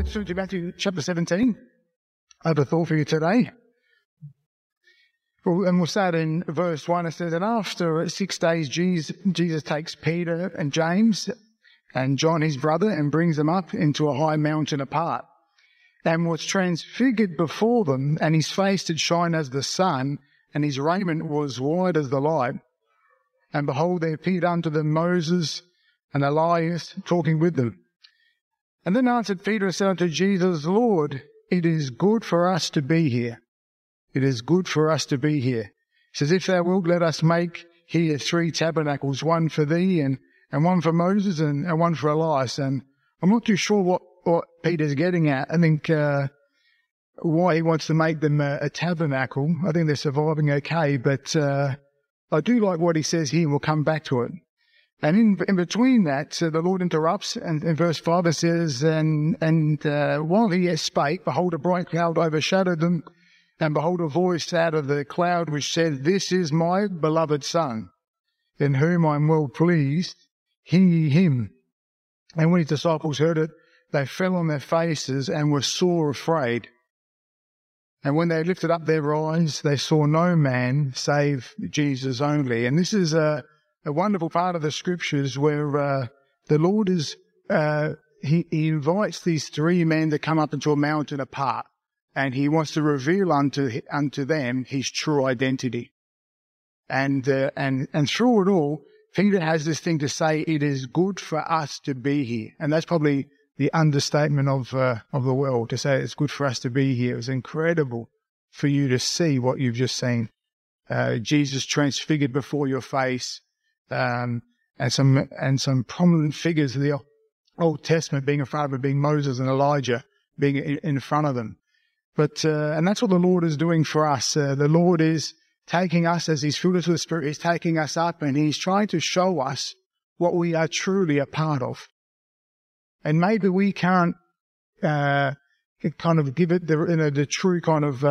let's turn to Matthew chapter 17. I have a thought for you today. And we'll start in verse 1. It says, and after 6 days, Jesus takes Peter and James and John, his brother, and brings them up into a high mountain apart, and was transfigured before them, and his face did shine as the sun, and his raiment was white as the light. And behold, there appeared unto them Moses and Elias talking with them. And then answered Peter and said unto Jesus, Lord, it is good for us to be here. It is good for us to be here. He says, if thou wilt, let us make here 3 tabernacles, one for thee and one for Moses and one for Elias. And I'm not too sure what Peter's getting at. I think why he wants to make them a tabernacle. I think they're surviving okay, but I do like what he says here. We'll come back to it. And in between that, the Lord interrupts, and in verse 5 it says, and while he yet spake, behold, a bright cloud overshadowed them, and behold, a voice out of the cloud which said, This is my beloved Son, in whom I am well pleased. Hear ye him. And when his disciples heard it, they fell on their faces and were sore afraid. And when they lifted up their eyes, they saw no man save Jesus only. And this is a wonderful part of the scriptures where the Lord is, he invites these 3 men to come up into a mountain apart, and he wants to reveal unto them his true identity. And through it all, Peter has this thing to say, it is good for us to be here. And that's probably the understatement of the world, to say it's good for us to be here. It was incredible for you to see what you've just seen. Jesus transfigured before your face. And some prominent figures of the Old Testament being in front of them, being Moses and Elijah being in front of them. But and that's what the Lord is doing for us. The Lord is taking us, as he's filled us with the Spirit, he's taking us up, and he's trying to show us what we are truly a part of. And maybe we can't kind of give it the true kind of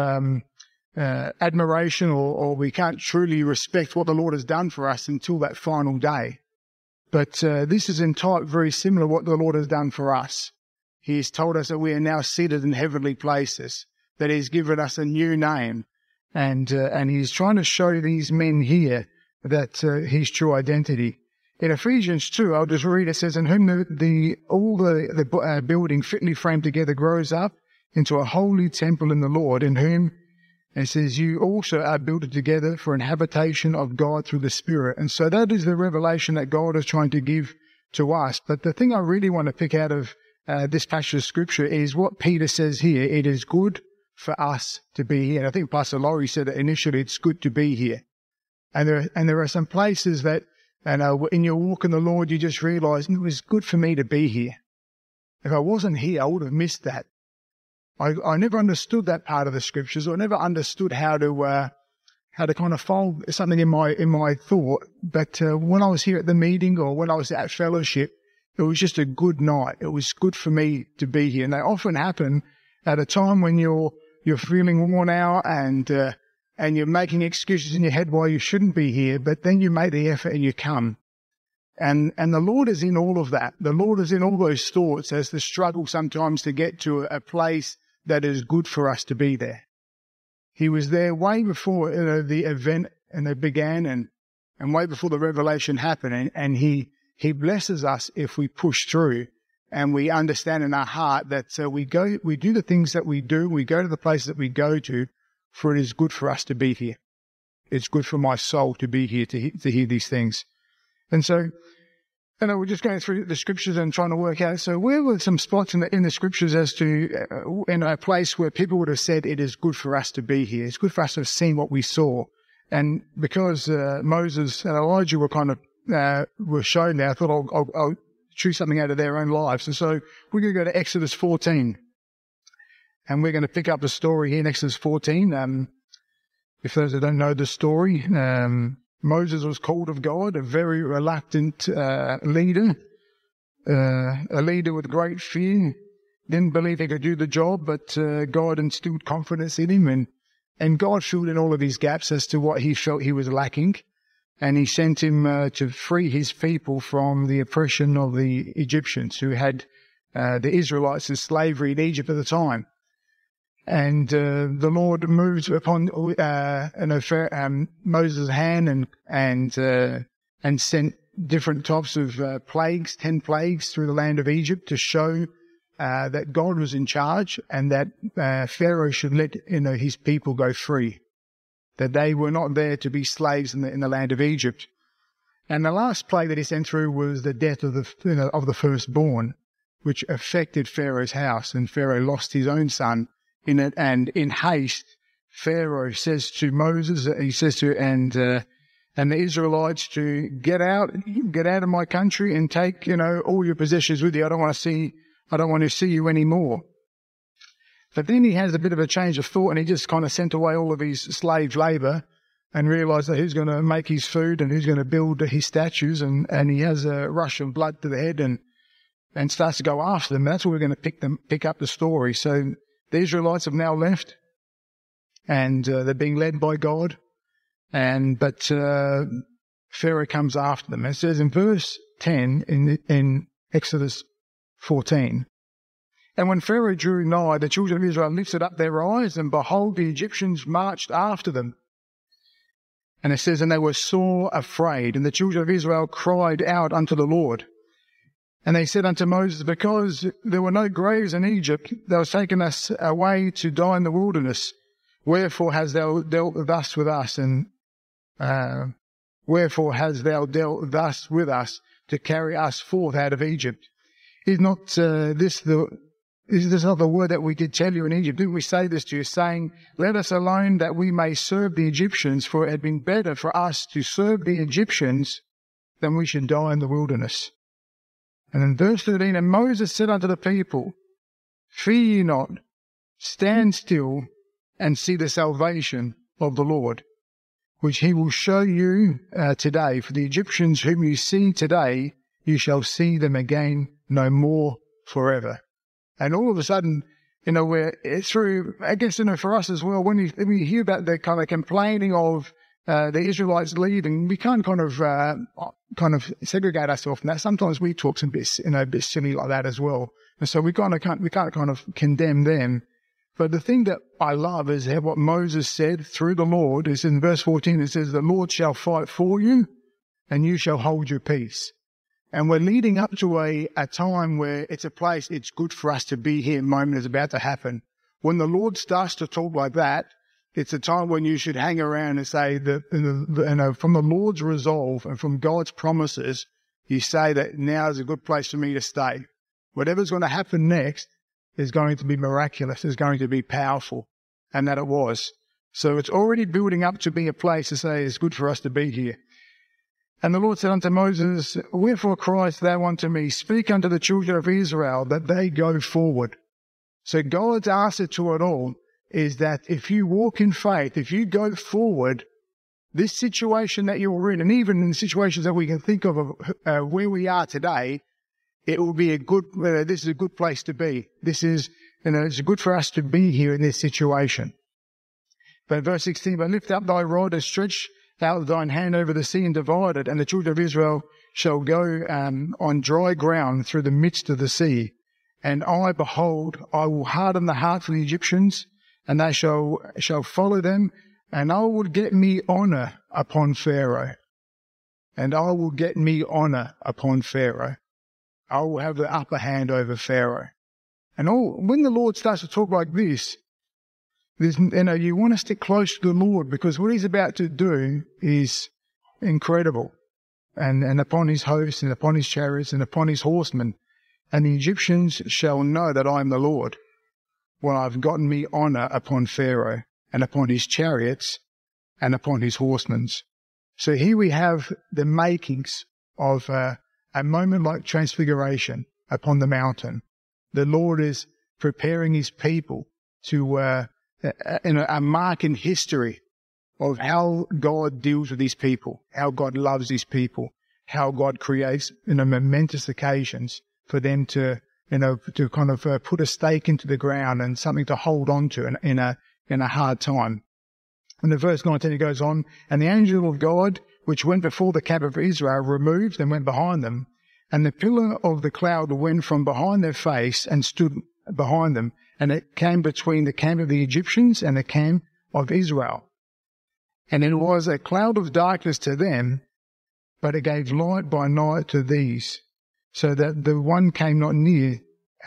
admiration, or we can't truly respect what the Lord has done for us until that final day. But this is in type very similar to what the Lord has done for us. He has told us that we are now seated in heavenly places, that he's given us a new name, and he's trying to show these men here that his true identity. In Ephesians 2, I'll just read, it says, in whom all the building fitly framed together grows up into a holy temple in the Lord, in whom, it says, you also are built together for an habitation of God through the Spirit. And so that is the revelation that God is trying to give to us. But the thing I really want to pick out of this passage of Scripture is what Peter says here. It is good for us to be here. And I think Pastor Laurie said it initially, it's good to be here. And there are some places that, in your walk in the Lord, you just realize it was good for me to be here. If I wasn't here, I would have missed that. I never understood that part of the scriptures, or never understood how to kind of fold something in my thought. But when I was here at the meeting, or when I was at fellowship, it was just a good night. It was good for me to be here. And they often happen at a time when you're feeling worn out and you're making excuses in your head why you shouldn't be here. But then you make the effort and you come. And the Lord is in all of that. The Lord is in all those thoughts as the struggle sometimes to get to a place that is good for us to be there. He was there way before the event and it began, and way before the revelation happened. And he blesses us if we push through and we understand in our heart that we do the things that we do, we go to the places that we go to, for it is good for us to be here. It's good for my soul to be here, to hear these things. And so, we're just going through the scriptures and trying to work out. So where were some spots in the scriptures as to, in a place where people would have said, it is good for us to be here. It's good for us to have seen what we saw. And because Moses and Elijah were kind of, were shown there, I thought I'll choose something out of their own lives. And so we're going to go to Exodus 14. And we're going to pick up the story here in Exodus 14. If those that don't know the story, Moses was called of God, a very reluctant leader, a leader with great fear. Didn't believe he could do the job, but God instilled confidence in him, and God filled in all of his gaps as to what he felt he was lacking. And he sent him to free his people from the oppression of the Egyptians, who had the Israelites in slavery in Egypt at the time. And the Lord moved upon Moses' hand and sent different types of plagues, 10 plagues through the land of Egypt to show that God was in charge and that Pharaoh should let his people go free, that they were not there to be slaves in the land of Egypt. And the last plague that he sent through was the death of the firstborn, which affected Pharaoh's house, and Pharaoh lost his own son in it. And in haste, Pharaoh says to Moses, and the Israelites to get out of my country and take all your possessions with you. I don't want to see you anymore. But then he has a bit of a change of thought, and he just kind of sent away all of his slave labour and realised that who's going to make his food and who's going to build his statues, and he has a rush of blood to the head and starts to go after them. That's where we're going to pick up the story. So the Israelites have now left, and they're being led by God, but Pharaoh comes after them. It says in verse 10 in Exodus 14, "And when Pharaoh drew nigh, the children of Israel lifted up their eyes, and behold, the Egyptians marched after them. And it says, and they were sore afraid, and the children of Israel cried out unto the Lord. And they said unto Moses, because there were no graves in Egypt, thou hast taken us away to die in the wilderness. Wherefore hast thou dealt thus with us? And wherefore hast thou dealt thus with us to carry us forth out of Egypt? Is not this not the word that we did tell you in Egypt? Didn't we say this to you, saying, let us alone that we may serve the Egyptians, for it had been better for us to serve the Egyptians than we should die in the wilderness. And in verse 13, and Moses said unto the people, fear ye not, stand still and see the salvation of the Lord, which he will show you today. For the Egyptians whom you see today, you shall see them again no more forever. And all of a sudden, we're through, I guess, for us as well, when you hear about the kind of complaining of the Israelites leaving, we can't kind of segregate ourselves from that. Sometimes we talk a bit silly like that as well. And so we can't kind of condemn them. But the thing that I love is what Moses said through the Lord is in verse 14, it says, the Lord shall fight for you and you shall hold your peace. And we're leading up to a time where it's a place it's good for us to be here. Moment is about to happen. When the Lord starts to talk like that, it's a time when you should hang around and say that, from the Lord's resolve and from God's promises, you say that now is a good place for me to stay. Whatever's going to happen next is going to be miraculous, is going to be powerful, and that it was. So it's already building up to be a place to say it's good for us to be here. And the Lord said unto Moses, wherefore criest thou unto me? Speak unto the children of Israel that they go forward. So God's answer to it all is that if you walk in faith, if you go forward, this situation that you're in, and even in situations that we can think of where we are today, it will be this is a good place to be. This is, it's good for us to be here in this situation. But verse 16, but lift up thy rod and stretch out thine hand over the sea and divide it, and the children of Israel shall go on dry ground through the midst of the sea. And I, behold, I will harden the hearts of the Egyptians, and they shall follow them, and I will get me honour upon Pharaoh. And I will get me honour upon Pharaoh. I will have the upper hand over Pharaoh. And when the Lord starts to talk like this, you want to stick close to the Lord, because what he's about to do is incredible. And upon his hosts, and upon his chariots, and upon his horsemen. And the Egyptians shall know that I am the Lord, when I've gotten me honour upon Pharaoh, and upon his chariots, and upon his horsemen. So here we have the makings of a moment like transfiguration upon the mountain. The Lord is preparing his people to a mark in history of how God deals with his people, how God loves his people, how God creates momentous occasions for them to kind of put a stake into the ground and something to hold on to in a hard time. And in verse 19 it goes on, and the angel of God, which went before the camp of Israel, removed and went behind them, And the pillar of the cloud went from behind their face and stood behind them, and it came between the camp of the Egyptians and the camp of Israel. And it was a cloud of darkness to them, but it gave light by night to these, so that the one came not near,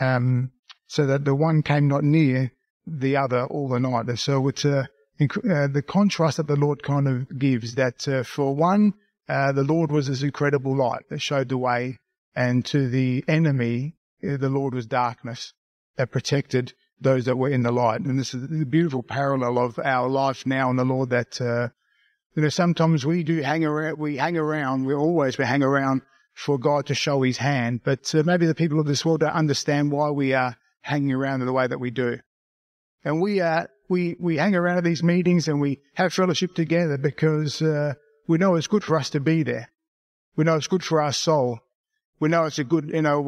the other all the night. And so it's the contrast that the Lord kind of gives, that for one, the Lord was this incredible light that showed the way, and to the enemy, the Lord was darkness that protected those that were in the light. And this is the beautiful parallel of our life now in the Lord, that sometimes we hang around for God to show his hand, but maybe the people of this world don't understand why we are hanging around in the way that we do. And we hang around at these meetings and we have fellowship together because we know it's good for us to be there. We know it's good for our soul. We know it's a good,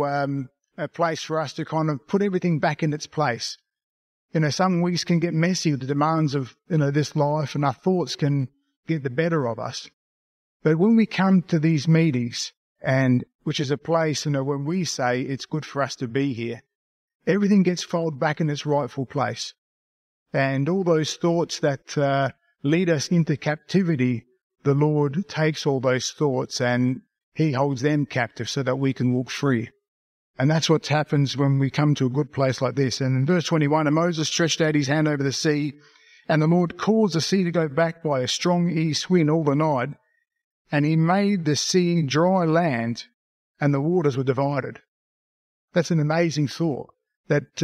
a place for us to kind of put everything back in its place. Some weeks can get messy with the demands of, this life, and our thoughts can get the better of us. But when we come to these meetings, and which is a place, when we say it's good for us to be here, everything gets folded back in its rightful place. And all those thoughts that lead us into captivity, the Lord takes all those thoughts and he holds them captive so that we can walk free. And that's what happens when we come to a good place like this. And in verse 21, and Moses stretched out his hand over the sea, and the Lord caused the sea to go back by a strong east wind all the night, and he made the sea dry land, and the waters were divided. That's an amazing thought. That,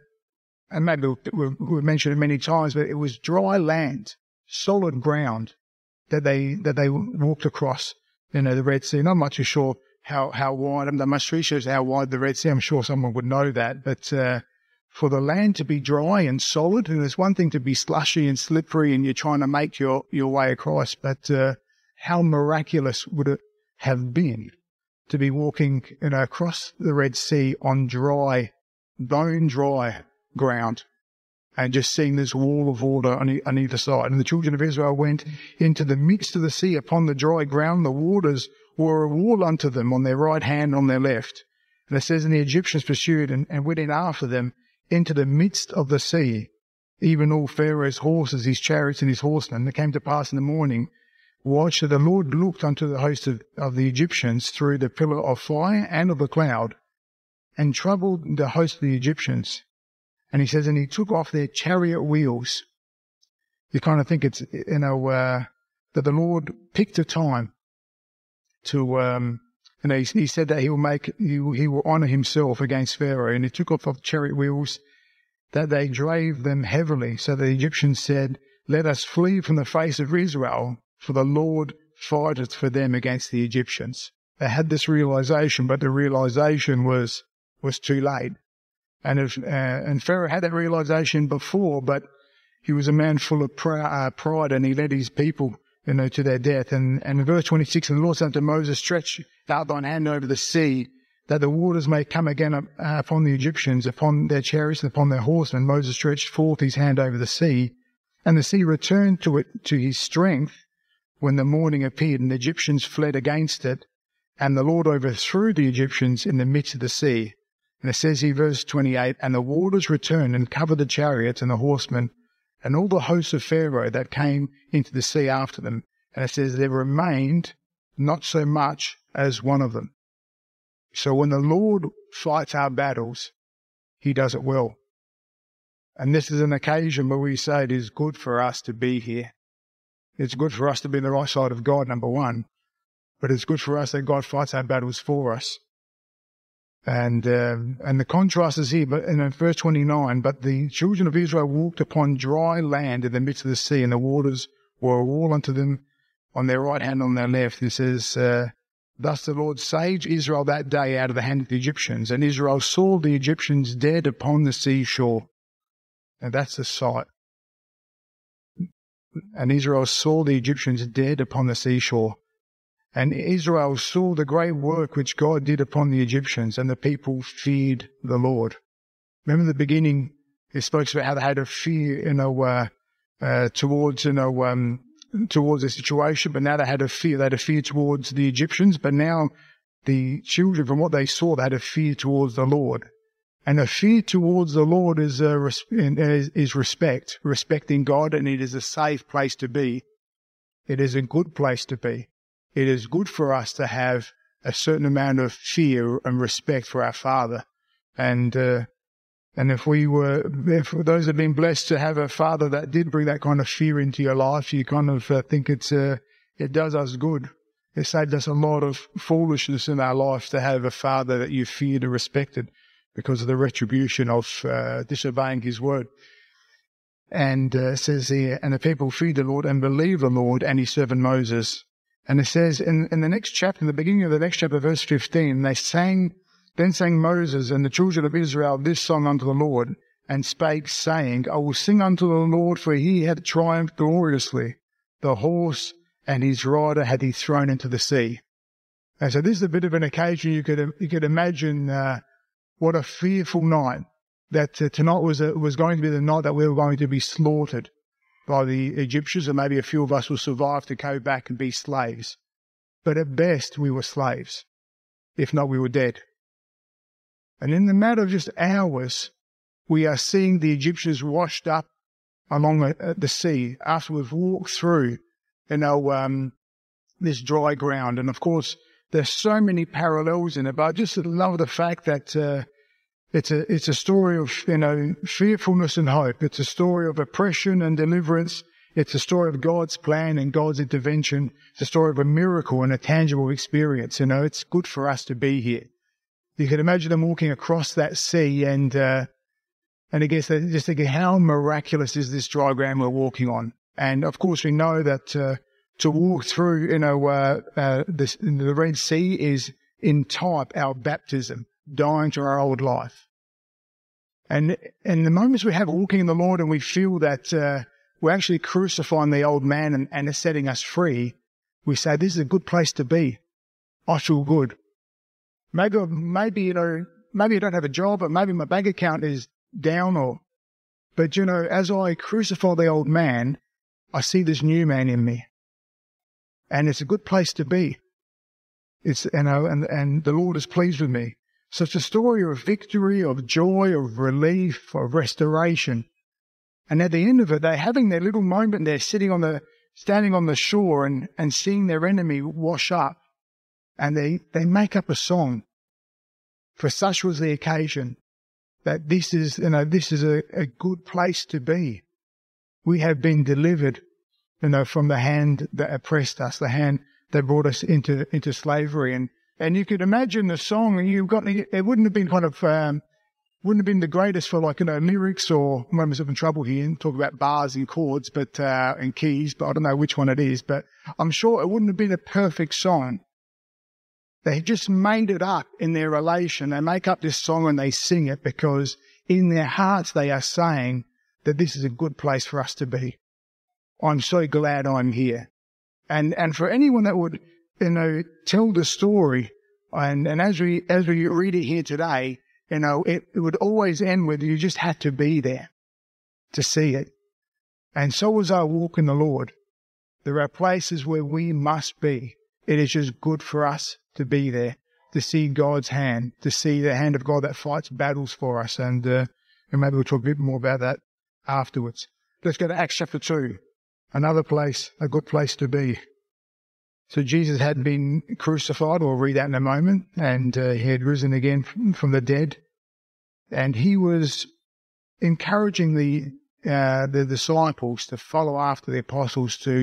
and maybe we've mentioned it many times, but it was dry land, solid ground that they walked across, the Red Sea. Not much too sure how wide. I'm not much research how wide the Red Sea. I'm sure someone would know that, but for the land to be dry and solid, and it's one thing to be slushy and slippery, and you're trying to make your way across, but how miraculous would it have been to be walking, across the Red Sea on dry, bone-dry ground, and just seeing this wall of water on either side. And the children of Israel went into the midst of the sea upon the dry ground. The waters were a wall unto them on their right hand and on their left. And it says, and the Egyptians pursued and went in after them into the midst of the sea, even all Pharaoh's horses, his chariots, and his horsemen. It came to pass in the morning, watch, that the Lord looked unto the host of the Egyptians through the pillar of fire and of the cloud, and troubled the host of the Egyptians. And he says, and he took off their chariot wheels. You kind of think it's, that the Lord picked a time to, he said that he will honor himself against Pharaoh. And he took off the chariot wheels, that they drave them heavily. So the Egyptians said, let us flee from the face of Israel, for the Lord fighteth for them against the Egyptians. They had this realization, but the realization was too late. And Pharaoh had that realization before, but he was a man full of pride, and he led his people, to their death. And in verse 26, and the Lord said unto Moses, stretch out thine hand over the sea, that the waters may come again upon the Egyptians, upon their chariots and upon their horsemen. Moses stretched forth his hand over the sea, and the sea returned to his strength when the morning appeared, and the Egyptians fled against it, and the Lord overthrew the Egyptians in the midst of the sea. And it says here, verse 28, and the waters returned and covered the chariots and the horsemen and all the hosts of Pharaoh that came into the sea after them. And it says there remained not so much as one of them. So when the Lord fights our battles, he does it well. And this is an occasion where we say it is good for us to be here. It's good for us to be on the right side of God, number one. But it's good for us that God fights our battles for us. And the contrast is here, but in verse 29, but the children of Israel walked upon dry land in the midst of the sea, and the waters were a wall unto them on their right hand and on their left. It says, thus the Lord saved Israel that day out of the hand of the Egyptians, and Israel saw the Egyptians dead upon the seashore. And that's the sight. And Israel saw the Egyptians dead upon the seashore. And Israel saw the great work which God did upon the Egyptians, and the people feared the Lord. Remember the beginning, it spoke about how they had a fear, towards the situation, but now they had a fear. They had a fear towards the Egyptians, but now the children, from what they saw, they had a fear towards the Lord. And a fear towards the Lord is respect, respecting God, and it is a safe place to be. It is a good place to be. It is good for us to have a certain amount of fear and respect for our Father. And if those have been blessed to have a father that did bring that kind of fear into your life, you kind of think it does us good. It saved us a lot of foolishness in our life to have a father that you feared and respected because of the retribution of disobeying his word. And it says here, and the people feared the Lord and believed the Lord and his servant Moses. And it says in the next chapter, in the beginning of the next chapter, verse 15, Then sang Moses and the children of Israel this song unto the Lord, and spake, saying, I will sing unto the Lord, for he hath triumphed gloriously. The horse and his rider hath he thrown into the sea. And so this is a bit of an occasion you could imagine what a fearful night. That tonight was going to be the night that we were going to be slaughtered by the Egyptians, and maybe a few of us will survive to go back and be slaves. But at best, we were slaves. If not, we were dead. And in the matter of just hours, we are seeing the Egyptians washed up along the sea after we've walked through, this dry ground. And of course, there's so many parallels in it, but I just love the fact that it's a story of, fearfulness and hope. It's a story of oppression and deliverance. It's a story of God's plan and God's intervention. It's a story of a miracle and a tangible experience. It's good for us to be here. You can imagine them walking across that sea, and I guess they just thinking, how miraculous is this dry ground we're walking on? And of course, we know that to walk through, the Red Sea is in type our baptism, dying to our old life. And the moments we have walking in the Lord, and we feel that we're actually crucifying the old man and it's setting us free, we say, this is a good place to be. I feel good. Maybe I don't have a job, but maybe my bank account is down, but as I crucify the old man, I see this new man in me, and it's a good place to be. It's and the Lord is pleased with me. So it's a story of victory, of joy, of relief, of restoration. And at the end of it, they're having their little moment. They're standing on the shore and seeing their enemy wash up. And they make up a song. For such was the occasion, that this is a good place to be. We have been delivered, from the hand that oppressed us, the hand that brought us into slavery. And you could imagine the song, it wouldn't have been wouldn't have been the greatest for lyrics, or I'm having trouble here and talk about bars and chords, and keys, but I don't know which one it is, but I'm sure it wouldn't have been a perfect song. They just made it up in their relation. They make up this song and they sing it because in their hearts they are saying that this is a good place for us to be. I'm so glad I'm here. And for anyone that would, tell the story, and as we read it here today, it would always end with you just had to be there to see it. And so as I walk in the Lord, there are places where we must be. It is just good for us to be there, to see God's hand, to see the hand of God that fights battles for us. And maybe we'll talk a bit more about that afterwards. Let's go to Acts chapter 2, another place, a good place to be. So Jesus had been crucified, we'll read that in a moment, and he had risen again from the dead. And he was encouraging the disciples to follow after the apostles, to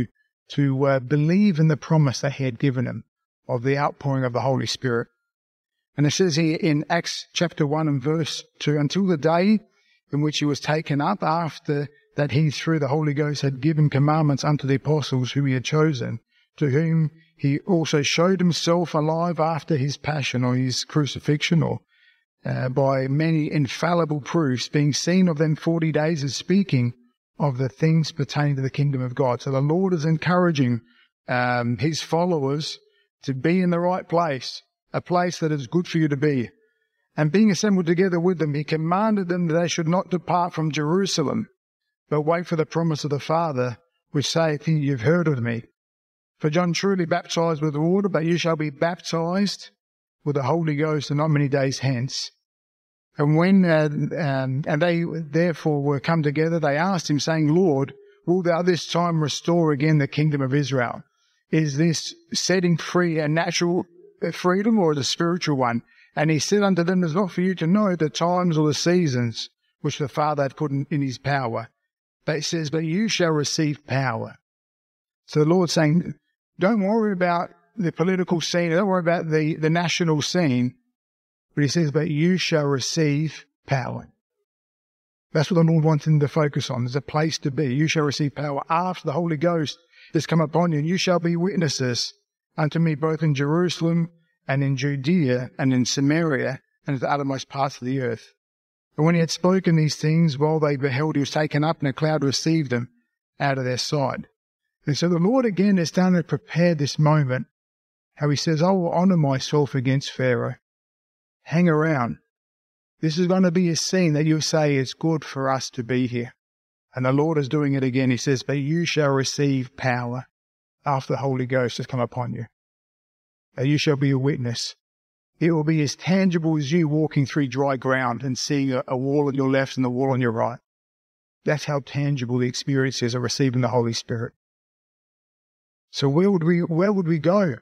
believe in the promise that he had given them of the outpouring of the Holy Spirit. And it says here in Acts chapter 1 and verse 2, until the day in which he was taken up, after that he through the Holy Ghost had given commandments unto the apostles whom he had chosen, to whom he also showed himself alive after his passion, or his crucifixion, or by many infallible proofs, being seen of them 40 days, as speaking of the things pertaining to the kingdom of God. So the Lord is encouraging his followers to be in the right place, a place that is good for you to be. And being assembled together with them, he commanded them that they should not depart from Jerusalem, but wait for the promise of the Father, which saith, you've heard of me. For John truly baptized with water, but you shall be baptized with the Holy Ghost and not many days hence. And when and they therefore were come together, they asked him, saying, Lord, wilt thou this time restore again the kingdom of Israel? Is this setting free a natural freedom or a spiritual one? And he said unto them, it is not for you to know the times or the seasons which the Father hath put in his power. But it says, but you shall receive power. So the Lord's saying, don't worry about the political scene, don't worry about the national scene. But he says, but you shall receive power. That's what the Lord wants them to focus on. There's a place to be. You shall receive power after the Holy Ghost has come upon you, and you shall be witnesses unto me both in Jerusalem and in Judea and in Samaria and to the uttermost parts of the earth. And when he had spoken these things, while they beheld, he was taken up, and a cloud received him out of their sight. And so the Lord again is starting to prepare this moment, how he says, I will honour myself against Pharaoh. Hang around. This is going to be a scene that you'll say it's good for us to be here. And the Lord is doing it again. He says, but you shall receive power after the Holy Ghost has come upon you. And you shall be a witness. It will be as tangible as you walking through dry ground and seeing a wall on your left and a wall on your right. That's how tangible the experience is of receiving the Holy Spirit. So where would we go?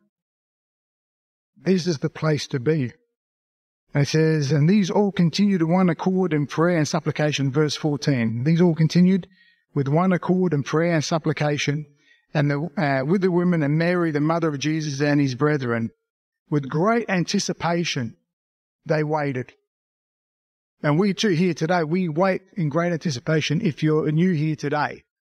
This is the place to be. And it says, and these all continued in one accord in prayer and supplication, verse 14. These all continued with one accord in prayer and supplication, and with the women and Mary, the mother of Jesus, and his brethren. With great anticipation, they waited. And we too here today, we wait in great anticipation if you're new here today.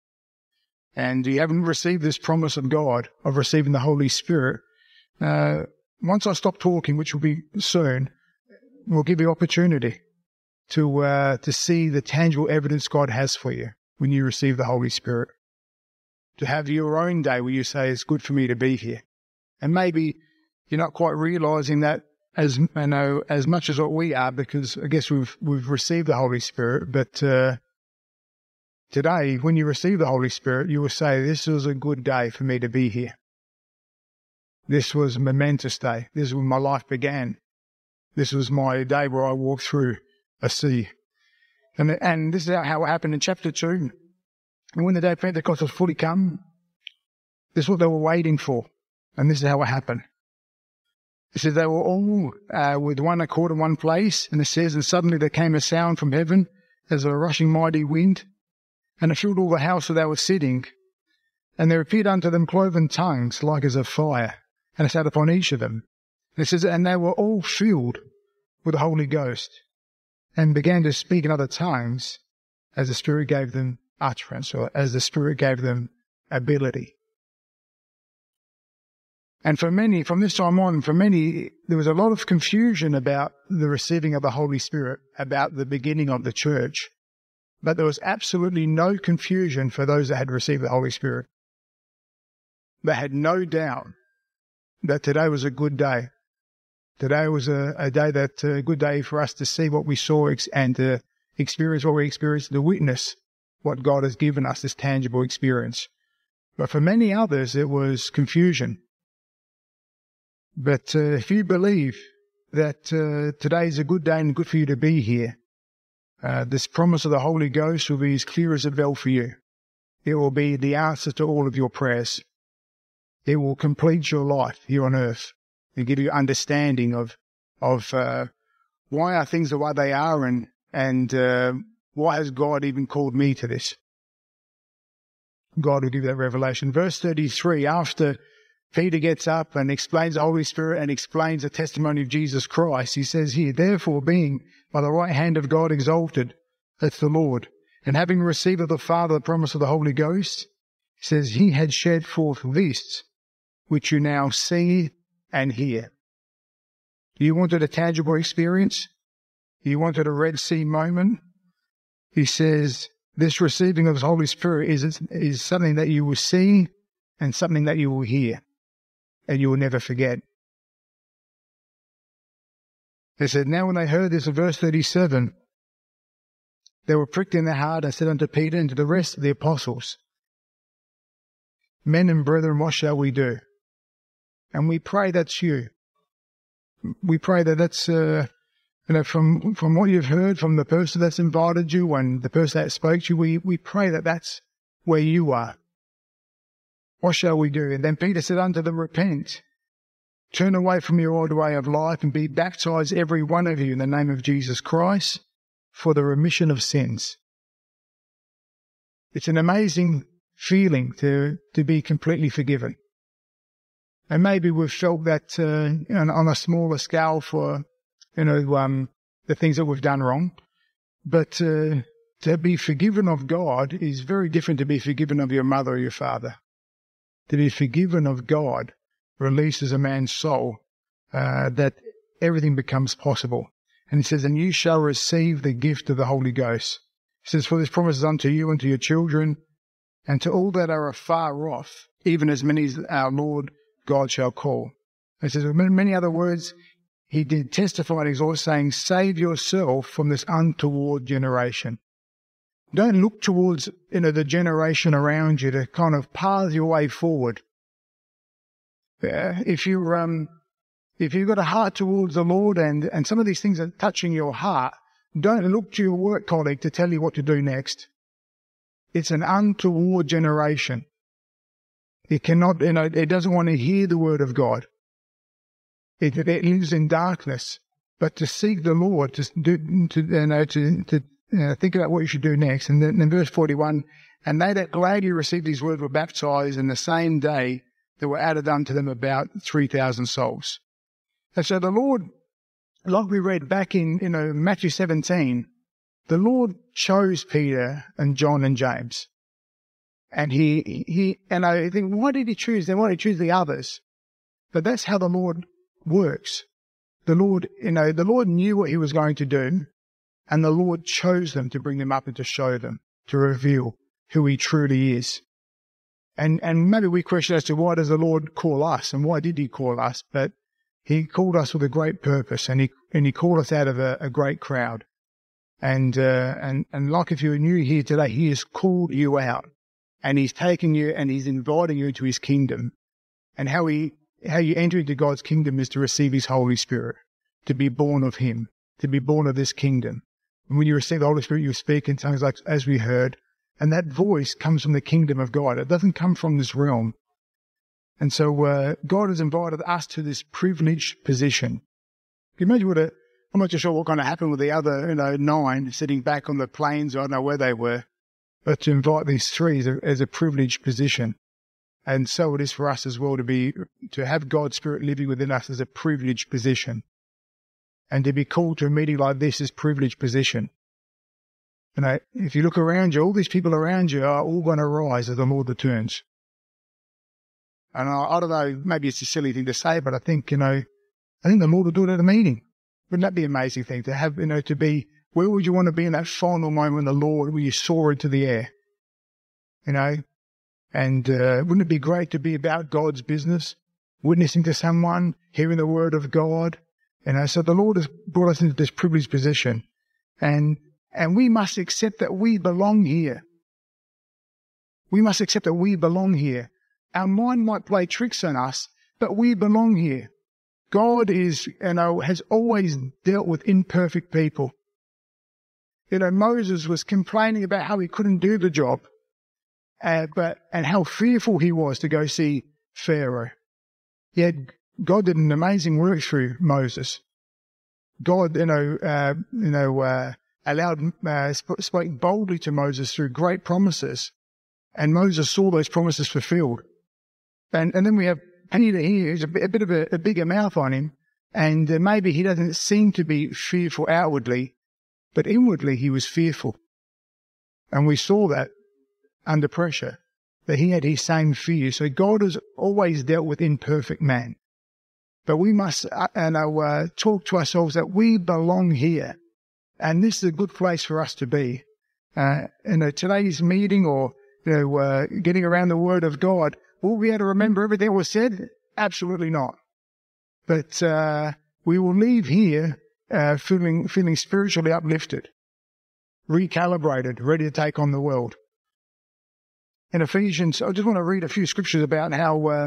And you haven't received this promise of God of receiving the Holy Spirit. Once I stop talking, which will be soon, we'll give you opportunity to see the tangible evidence God has for you when you receive the Holy Spirit. To have your own day where you say, it's good for me to be here. And maybe you're not quite realizing that as much as what we are, because I guess we've received the Holy Spirit. But today, when you receive the Holy Spirit, you will say, this was a good day for me to be here. This was a momentous day. This is when my life began. This was my day where I walked through a sea. And this is how it happened in chapter 2. And when the day of Pentecost was fully come, this is what they were waiting for. And this is how it happened. It says they were all with one accord in one place. And it says, and suddenly there came a sound from heaven as a rushing mighty wind. And it filled all the house where they were sitting. And there appeared unto them cloven tongues like as of fire. And it sat upon each of them. And it says, and they were all filled with the Holy Ghost, and began to speak in other tongues as the Spirit gave them utterance, or as the Spirit gave them ability. And for many, from this time on, there was a lot of confusion about the receiving of the Holy Spirit, about the beginning of the church. But there was absolutely no confusion for those that had received the Holy Spirit. They had no doubt that today was a good day. Today was a good day for us to see what we saw and to experience what we experienced, to witness what God has given us, this tangible experience. But for many others, it was confusion. But if you believe that today is a good day and good for you to be here, this promise of the Holy Ghost will be as clear as a bell for you. It will be the answer to all of your prayers. It will complete your life here on earth. And give you understanding of why are things the way they are, and why has God even called me to this? God will give you that revelation. Verse 33, after Peter gets up and explains the Holy Spirit and explains the testimony of Jesus Christ, he says here, therefore being by the right hand of God exalted, that's the Lord, and having received of the Father the promise of the Holy Ghost, he says he had shed forth this, which you now see and hear. Do you wanted a tangible experience? Do you wanted a Red Sea moment? He says this receiving of the Holy Spirit is something that you will see and something that you will hear and you will never forget. They said, now when they heard this in verse 37, they were pricked in their heart and said unto Peter and to the rest of the apostles, men and brethren, what shall we do? And we pray that's you. we pray that that's, from what you've heard from the person that's invited you and the person that spoke to you, we pray that that's where you are. What shall we do? And then Peter said unto them, repent, turn away from your old way of life and be baptized every one of you in the name of Jesus Christ for the remission of sins. It's an amazing feeling to be completely forgiven. And maybe we've felt that on a smaller scale for, the things that we've done wrong. But to be forgiven of God is very different to be forgiven of your mother or your father. To be forgiven of God releases a man's soul, that everything becomes possible. And it says, and you shall receive the gift of the Holy Ghost. It says, for this promise is unto you and to your children, and to all that are afar off, even as many as our Lord God shall call. It says, with many other words, he did testify and exhort, saying, save yourself from this untoward generation. Don't look towards, the generation around you to kind of path your way forward. If you've got a heart towards the Lord and some of these things are touching your heart, don't look to your work colleague to tell you what to do next. It's an untoward generation. It cannot, it doesn't want to hear the word of God. It lives in darkness. But to seek the Lord, to think about what you should do next. And then in verse 41, and they that gladly received these words were baptized, and the same day there were added unto them about 3,000 souls. And so the Lord, like we read back in Matthew 17, the Lord chose Peter and John and James. And and I think, why did he choose them? Why did he choose the others? But that's how the Lord works. The Lord knew what he was going to do, and the Lord chose them to bring them up and to show them, to reveal who he truly is. And maybe we question as to why does the Lord call us, and why did he call us? But he called us with a great purpose, and he called us out of a great crowd. And like if you're new here today, he has called you out, and he's taking you and he's inviting you into his kingdom. And how you enter into God's kingdom is to receive his Holy Spirit, to be born of him, to be born of this kingdom. And when you receive the Holy Spirit, you speak in tongues like as we heard, and that voice comes from the kingdom of God. It doesn't come from this realm. And so God has invited us to this privileged position. Can you imagine I'm not too sure what kind of happened with the other 9 sitting back on the plains, I don't know where they were, but to invite these 3 as a privileged position. And so it is for us as well to have God's Spirit living within us as a privileged position. And to be called to a meeting like this is privileged position. If you look around you, all these people around you are all going to rise as the Lord returns. And I don't know, maybe it's a silly thing to say, but I think, I think the Lord will do it at a meeting. Wouldn't that be an amazing thing to have, to be, where would you want to be in that final moment when the Lord, where you soar into the air? And wouldn't it be great to be about God's business, witnessing to someone, hearing the word of God? So the Lord has brought us into this privileged position. And we must accept that we belong here. We must accept that we belong here. Our mind might play tricks on us, but we belong here. God has always dealt with imperfect people. Moses was complaining about how he couldn't do the job, and how fearful he was to go see Pharaoh. Yet God did an amazing work through Moses. God, spoke boldly to Moses through great promises, and Moses saw those promises fulfilled. And then we have Peter here, who's a bit of a bigger mouth on him, and maybe he doesn't seem to be fearful outwardly, but inwardly he was fearful. And we saw that under pressure, that he had his same fear. So God has always dealt with imperfect man. But we must talk to ourselves that we belong here. And this is a good place for us to be. Today's meeting or getting around the Word of God, will we be able to remember everything that was said? Absolutely not. But we will leave here feeling spiritually uplifted, recalibrated, ready to take on the world. In Ephesians, I just want to read a few scriptures about how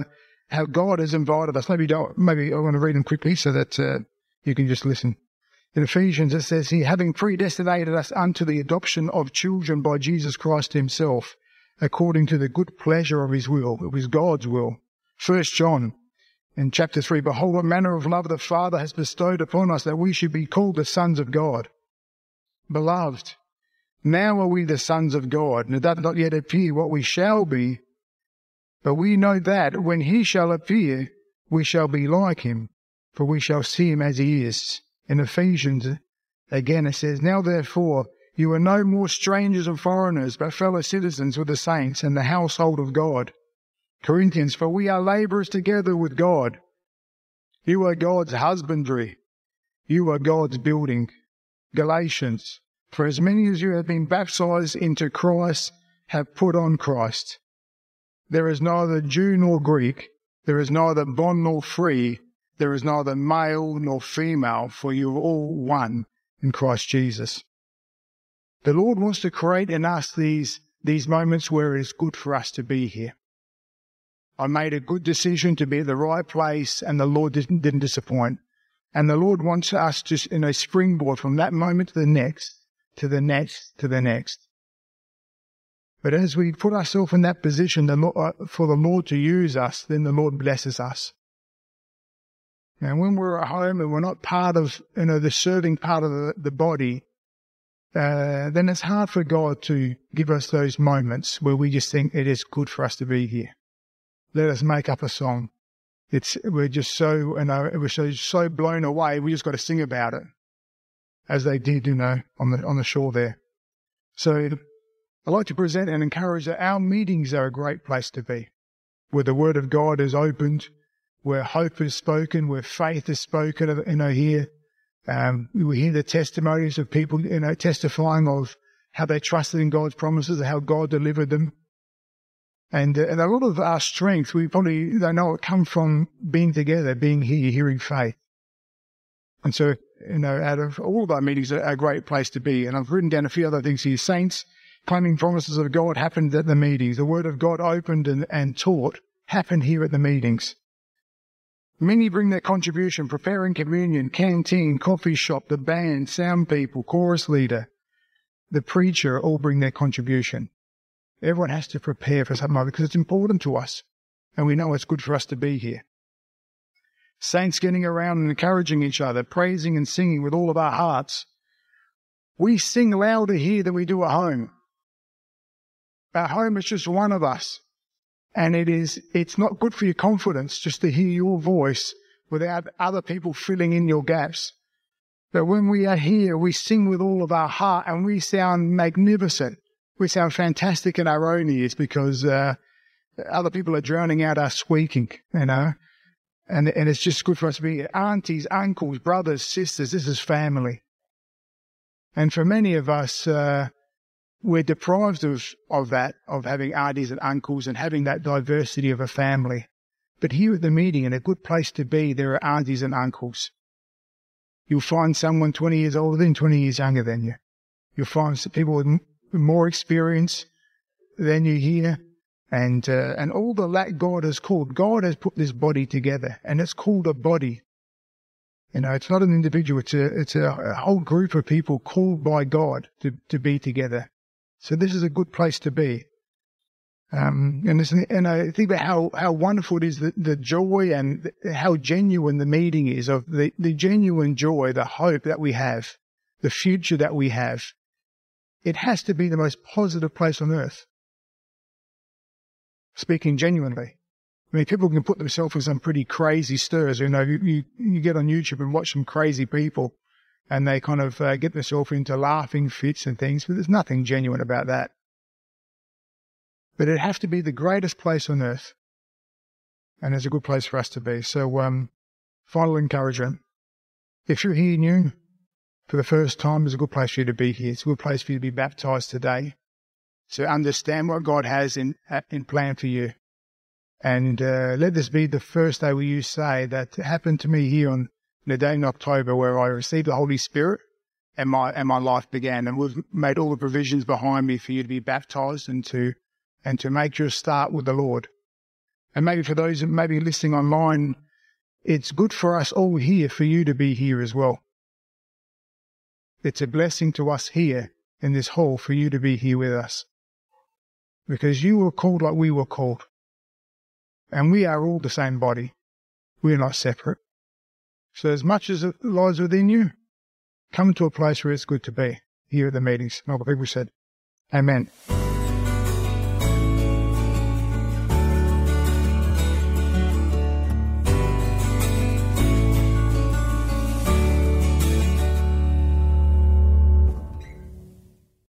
how God has invited us. Maybe I want to read them quickly so that you can just listen. In Ephesians, it says here, having predestinated us unto the adoption of children by Jesus Christ himself, according to the good pleasure of his will. It was God's will. 1 John, in chapter 3, behold, what manner of love the Father has bestowed upon us, that we should be called the sons of God. Beloved, now are we the sons of God, and it doth not yet appear what we shall be, but we know that when he shall appear, we shall be like him, for we shall see him as he is. In Ephesians, again it says, now therefore, you are no more strangers and foreigners, but fellow citizens with the saints and the household of God. Corinthians, for we are labourers together with God. You are God's husbandry. You are God's building. Galatians, for as many as you have been baptized into Christ have put on Christ. There is neither Jew nor Greek, there is neither bond nor free, there is neither male nor female, for you are all one in Christ Jesus. The Lord wants to create in us these moments where it is good for us to be here. I made a good decision to be at the right place, and the Lord didn't disappoint. And the Lord wants us to springboard from that moment to the next, to the next, to the next. But as we put ourselves in that position for the Lord to use us, then the Lord blesses us. And when we're at home and we're not part of the serving part of the body, then it's hard for God to give us those moments where we just think it is good for us to be here. Let us make up a song. We're just so, we're so blown away. We just got to sing about it, as they did, on the shore there. So I'd like to present and encourage that our meetings are a great place to be, where the Word of God is opened, where hope is spoken, where faith is spoken. Here we hear the testimonies of people, testifying of how they trusted in God's promises and how God delivered them. And a lot of our strength, we probably don't know, it comes from being together, being here, hearing faith. And so, out of all of our meetings, are a great place to be. And I've written down a few other things here. Saints claiming promises of God happened at the meetings. The Word of God opened and taught happened here at the meetings. Many bring their contribution, preparing communion, canteen, coffee shop, the band, sound people, chorus leader, the preacher, all bring their contribution. Everyone has to prepare for something because it's important to us, and we know it's good for us to be here. Saints getting around and encouraging each other, praising and singing with all of our hearts. We sing louder here than we do at home. At home is just one of us, and it's not good for your confidence just to hear your voice without other people filling in your gaps. But when we are here, we sing with all of our heart, and we sound magnificent. We sound fantastic in our own ears because other people are drowning out our squeaking, And it's just good for us to be aunties, uncles, brothers, sisters. This is family. And for many of us, we're deprived of that, of having aunties and uncles and having that diversity of a family. But here at the meeting, in a good place to be, there are aunties and uncles. You'll find someone 20 years older than 20 years younger than you. You'll find people with more experience than you here, and all that God has called. God has put this body together, and it's called a body. It's not an individual. It's a whole group of people called by God to be together. So this is a good place to be. And I think about how wonderful it is, the joy and how genuine the meeting is, of the genuine joy, the hope that we have, the future that we have. It has to be the most positive place on earth. Speaking genuinely. I mean, people can put themselves in some pretty crazy stirs. You get on YouTube and watch some crazy people, and they kind of get themselves into laughing fits and things, but there's nothing genuine about that. But it has to be the greatest place on earth, and it's a good place for us to be. So, final encouragement. If you're here new, for the first time, it's a good place for you to be here. It's a good place for you to be baptized today. So understand what God has in plan for you. And let this be the first day where you say that happened to me here on the day in October where I received the Holy Spirit and my life began. And we've made all the provisions behind me for you to be baptized and to make your start with the Lord. And maybe for those that may be listening online, it's good for us all here for you to be here as well. It's a blessing to us here in this hall for you to be here with us. Because you were called like we were called. And we are all the same body. We're not separate. So as much as it lies within you, come to a place where it's good to be, here at the meetings. And all the people said, Amen.